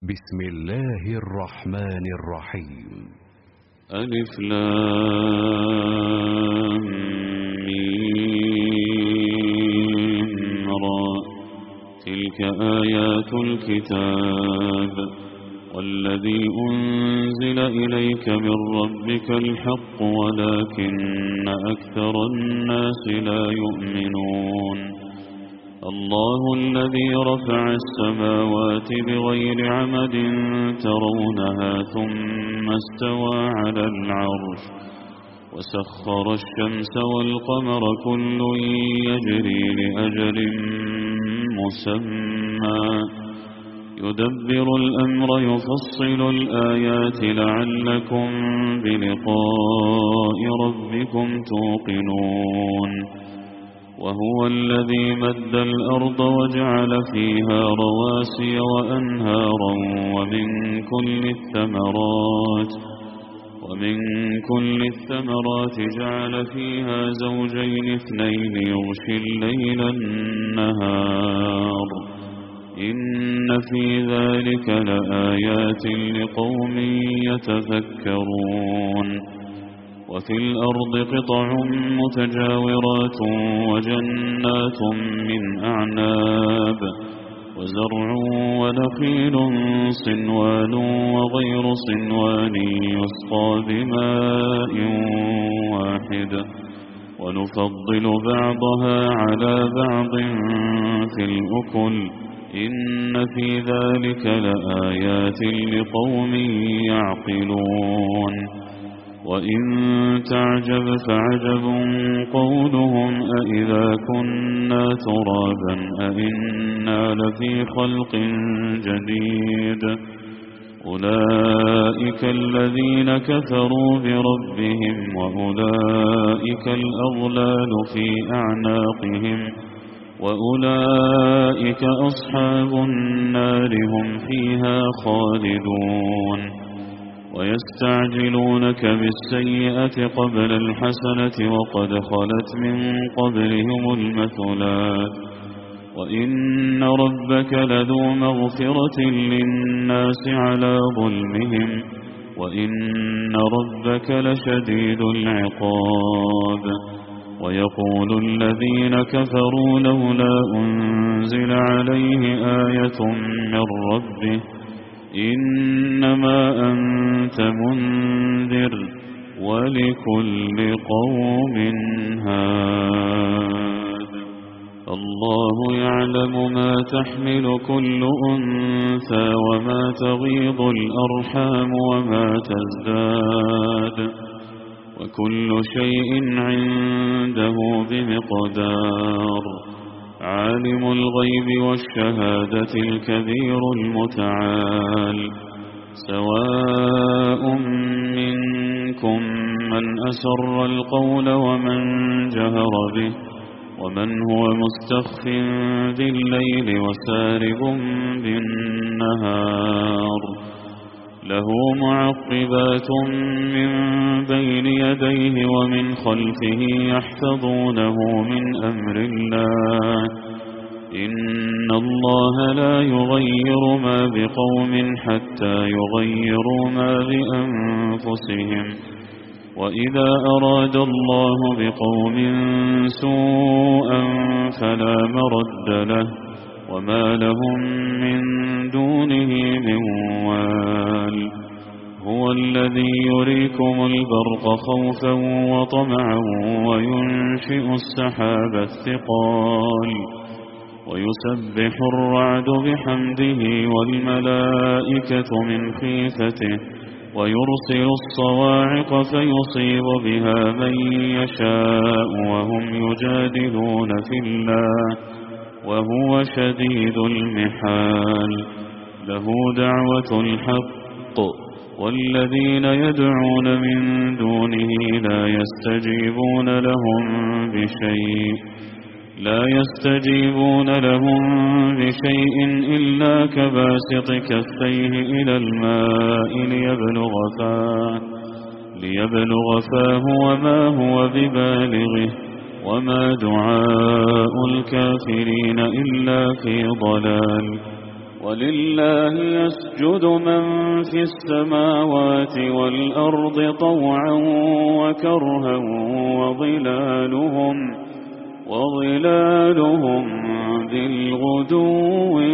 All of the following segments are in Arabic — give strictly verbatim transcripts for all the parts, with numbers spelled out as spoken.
بسم الله الرحمن الرحيم. ألف لام ميم را. تلك آيات الكتاب والذي أنزل إليك من ربك الحق ولكن أكثر الناس لا يؤمنون. الله الذي رفع السماوات بغير عمد ترونها ثم استوى على العرش وسخر الشمس والقمر كل يجري لأجل مسمى يدبر الأمر يفصل الآيات لعلكم بلقاء ربكم توقنون. وهو الذي مد الأرض وجعل فيها رواسي وأنهارا ومن كل الثمرات ومن كل الثمرات جعل فيها زوجين اثنين يغشي الليل النهار إن في ذلك لآيات لقوم يتفكرون. وفي الأرض قطع متجاورات وجنات من أعناب وزرع ونخيل صنوان وغير صنوان يسقى بماء واحد ونفضل بعضها على بعض في الأكل إن في ذلك لآيات لقوم يعقلون. وإن تعجب فعجب قولهم أإذا كنا ترابا أإنا لفي خلق جديد أولئك الذين كفروا بربهم وأولئك الأغلال في أعناقهم وأولئك أصحاب النار هم فيها خالدون. ويستعجلونك بالسيئة قبل الحسنة وقد خلت من قبلهم المثلات وإن ربك لذو مغفرة للناس على ظلمهم وإن ربك لشديد العقاب. ويقول الذين كفروا لولا أنزل عليه آية من ربه إنما أنت منذر ولكل قوم هاد. الله يعلم ما تحمل كل أنثى وما تغيض الأرحام وما تزداد وكل شيء عنده بمقدار. عالم الغيب والشهادة الكبير المتعال. سواء منكم من أسر القول ومن جهر به ومن هو مستخف بالليل وسارب بالنهار له معقبات من بين يديه ومن خلفه يحفظونه من أمر الله إن الله لا يغير ما بقوم حتى يغيروا ما بأنفسهم وإذا أراد الله بقوم سوءا فلا مرد له وما لهم من دونه من وال. هو الذي يريكم البرق خوفا وطمعا وينشئ السحاب الثقال ويسبح الرعد بحمده والملائكة من خيفته ويرسل الصواعق فيصيب بها من يشاء وهم يجادلون في الله وهو شديد المحال. له دعوة الحق والذين يدعون من دونه لا يستجيبون لهم بشيء لا يستجيبون لهم بشيء إلا كباسط كفيه إلى الماء ليبلغ فاه ليبلغ فاه وما هو ببالغه وما دعاء الكافرين إلا في ضلال ولله يسجد من في السماوات والأرض طوعا وكرها وظلالهم وظلالهم بالغدو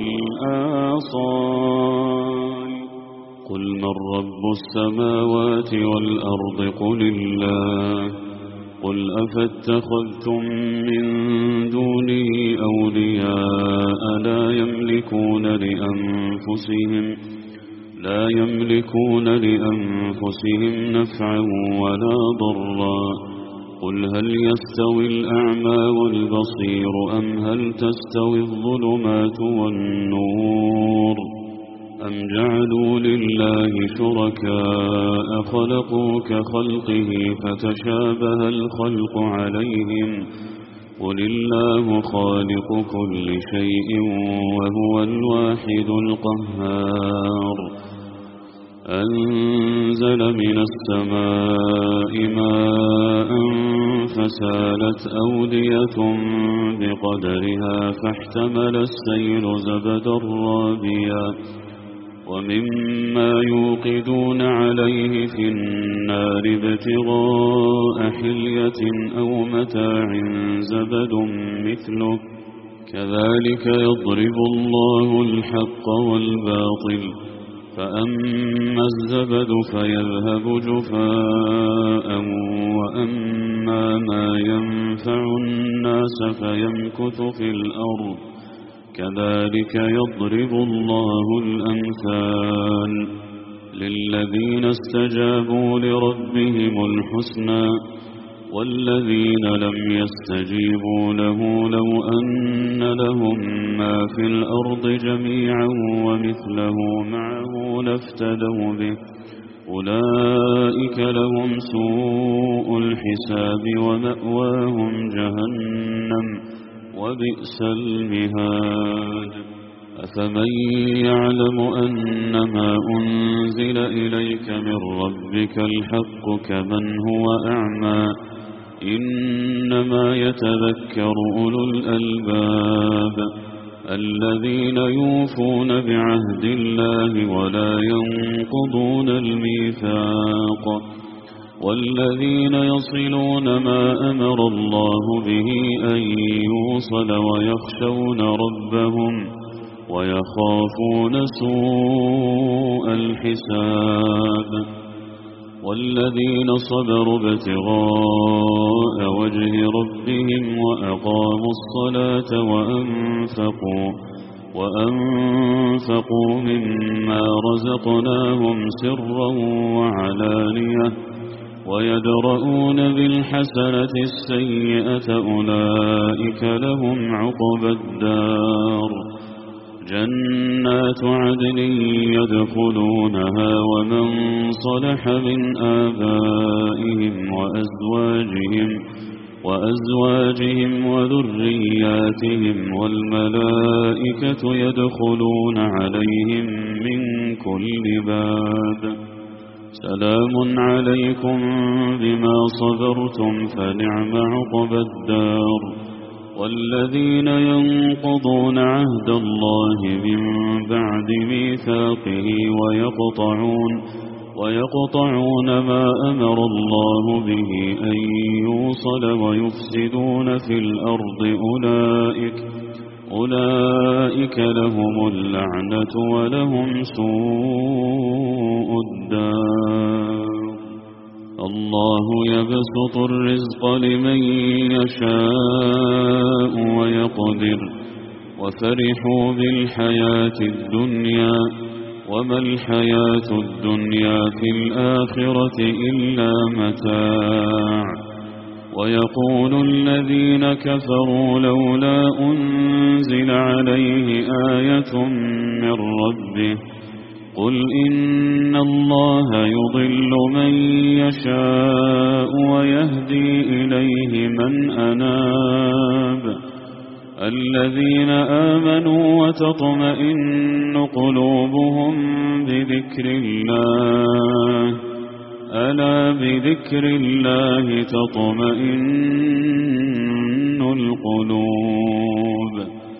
والآصال قل من رب السماوات والأرض قل الله قل أفاتخذتم من دونه أولياء لا يملكون لأنفسهم لا يملكون لأنفسهم نفعا ولا ضرا قل هل يستوي الأعمى والبصير أم هل تستوي الظلمات والنور أم جعلوا لله شركاء خلقوا كخلقه فتشابه الخلق عليهم قل الله خالق كل شيء وهو الواحد القهار أنزل من السماء ماء فسالت أودية بقدرها فاحتمل السيل زبدا رابيا ومما يوقدون عليه في النار ابتغاء حلية أو متاع زبد مثله كذلك يضرب الله الحق والباطل فأما الزبد فيذهب جفاء وأما ما ينفع الناس فيمكث في الأرض كذلك يضرب الله الأمثال للذين استجابوا لربهم الحسنى والذين لم يستجيبوا له لو أن لهم ما في الأرض جميعا ومثله معه لافتدوا به أولئك لهم سوء الحساب ومأواهم جهنم وبئس المهاد أفمن يعلم أنما أنزل إليك من ربك الحق كمن هو أعمى إنما يتذكر أولو الألباب الذين يوفون بعهد الله ولا ينقضون الميثاق والذين يصلون ما أمر الله به أن يوصل ويخشون ربهم ويخافون سوء الحساب والذين صبروا ابتغاء وجه ربهم وأقاموا الصلاة وأنفقوا وأنفقوا مما رزقناهم سرا وعلانية ويدرؤون بالحسنة السيئة أولئك لهم عقبى الدار جنات عدن يدخلونها ومن صلح من آبائهم وأزواجهم وأزواجهم وذرياتهم والملائكة يدخلون عليهم من كل باب سلام عليكم بما صبرتم فنعم عقبى الدار والذين ينقضون عهد الله من بعد ميثاقه ويقطعون ويقطعون ما أمر الله به أن يوصل ويفسدون في الأرض أولئك أولئك لهم اللعنة ولهم سوء الدار الله يبسط الرزق لمن يشاء ويقدر وفرحوا بالحياة الدنيا وما الحياة الدنيا في الآخرة إلا متاع ويقول الذين كفروا لولا أنزل عليه آية من ربه قل إن الله يضل من يشاء ويهدي إليه من أناب الذين آمنوا وتطمئن قلوبهم بذكر الله ألا بذكر الله تطمئن القلوب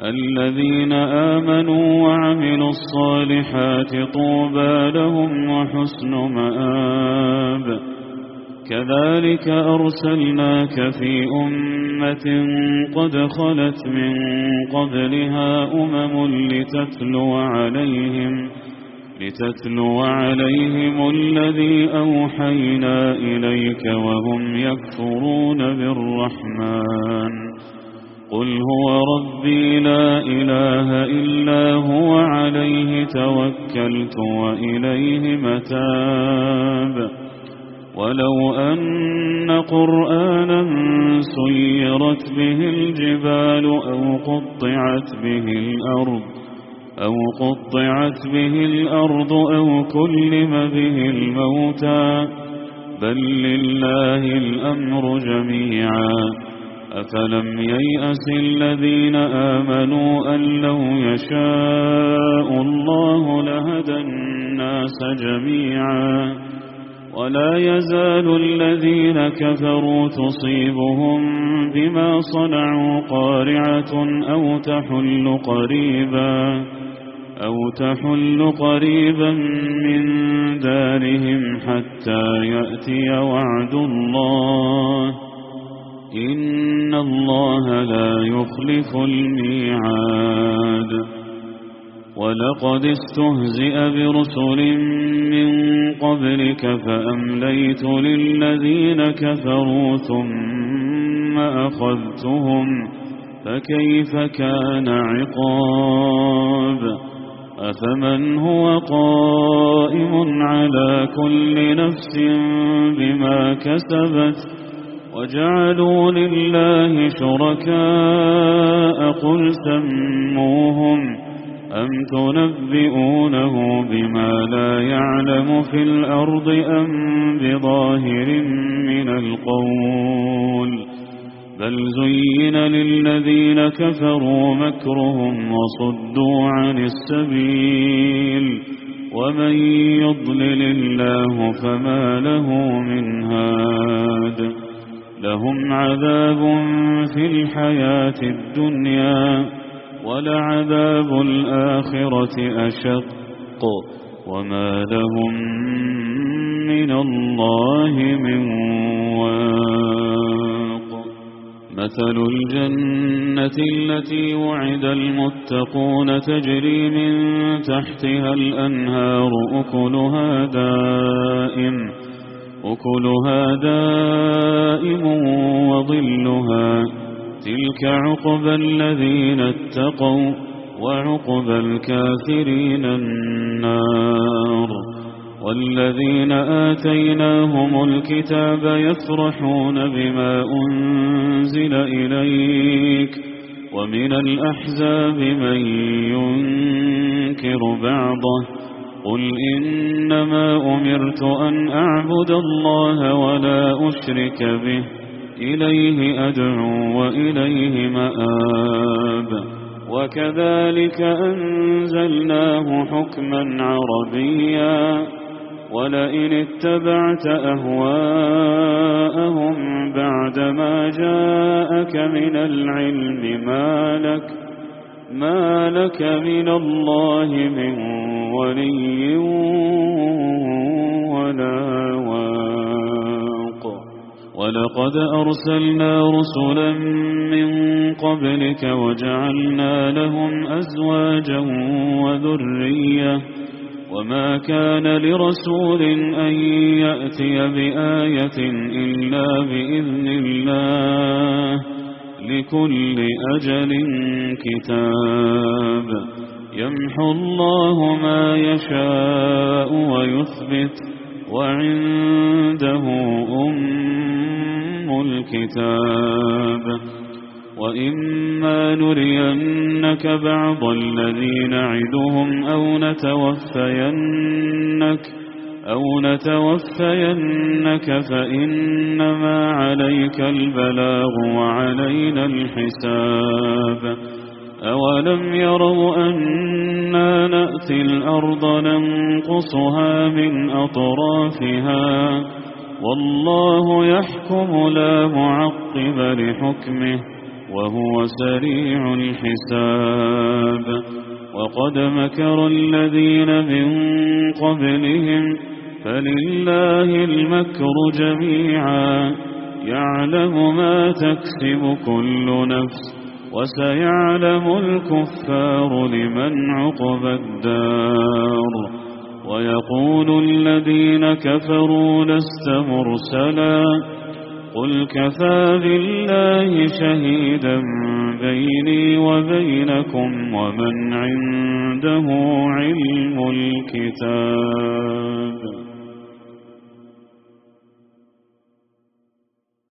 الذين آمنوا وعملوا الصالحات طوبى لهم وحسن مآب. كذلك أرسلناك في أمة قد خلت من قبلها أمم لتتلو عليهم لتتلو عليهم الذي أوحينا إليك وهم يكفرون بالرحمن. قل هو ربي لا إله إلا هو عليه توكلت وإليه متاب. ولو أن قرآنا سيرت به الجبال أو قطعت به الأرض أو قطعت به الأرض أو كلم به الموتى بل لله الأمر جميعا. أفلم ييأس الذين آمنوا أن لو يشاء الله لهدى الناس جميعا. ولا يزال الذين كفروا تصيبهم بما صنعوا قارعة أو تحل قريبا أو تحل قريبا من دارهم حتى يأتي وعد الله إن الله لا يخلف الميعاد. ولقد استهزئ برسل من قبلك فأمليت للذين كفروا ثم أخذتهم فكيف كان عقاب. أفمن هو قائم على كل نفس بما كسبت وجعلوا لله شركاء قل سموهم أم تنبئونه بما لا يعلم في الأرض أم بظاهر من القول بل زين للذين كفروا مكرهم وصدوا عن السبيل ومن يضلل الله فما له من هاد. لهم عذاب في الحياة الدنيا ولعذاب الآخرة أشق وما لهم من الله من واق. مثل الجنة التي وعد المتقون تجري من تحتها الأنهار أكلها دائم أكلها دائم وظلها تلك عقبى الذين اتقوا وعقبى الكافرين النار. والذين آتيناهم الكتاب يفرحون بما أنزل إليك ومن الأحزاب من ينكر بعضه قل إنما أمرت أن أعبد الله ولا أشرك به إليه أدعو وإليه مآب. وكذلك أنزلناه حكما عربيا ولئن اتبعت أهواءهم بعدما جاءك من العلم ما لك ما لك من الله من ولي ولا واق. ولقد أرسلنا رسلا من قبلك وجعلنا لهم أزواجا وذرية وما كان لرسول أن يأتي بآية إلا بإذن الله لكل أجل كتاب. يمحو الله ما يشاء ويثبت وعنده أم الكتاب. وإما نرينك بعض الذي نعدهم أو نتوفينك أو نتوفينك فإنما عليك البلاغ وعلينا الحساب. أولم يروا أنا نأتي الأرض ننقصها من أطرافها والله يحكم لا معقب لحكمه وهو سريع الحساب. وقد مكر الذين من قبلهم فلله المكر جميعا يعلم ما تكسب كل نفس وسيعلم الكفار لمن عقبى الدار. ويقول الذين كفروا لست مرسلا قل كفى بالله شهيدا بيني وبينكم ومن عنده علم الكتاب.